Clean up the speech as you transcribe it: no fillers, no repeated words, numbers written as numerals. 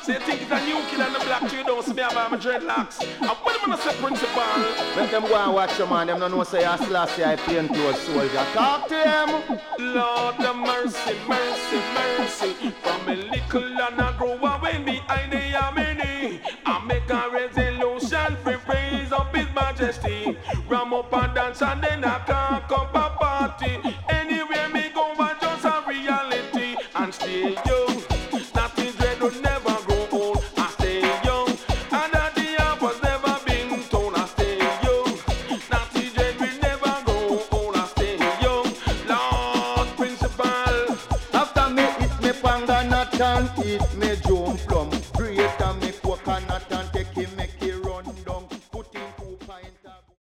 So you think it's a new kid and the black you don't see me about my dreadlocks. And when I'm gonna say principal, let them go and watch you, man. Them don't know say I Selassie I plain clothes soldier. Talk to them. Lord have mercy, mercy, mercy. From a little and I grow away behind the Yamini. I make a resolution for praise of His Majesty. Ram up and dance and then I can't come a party.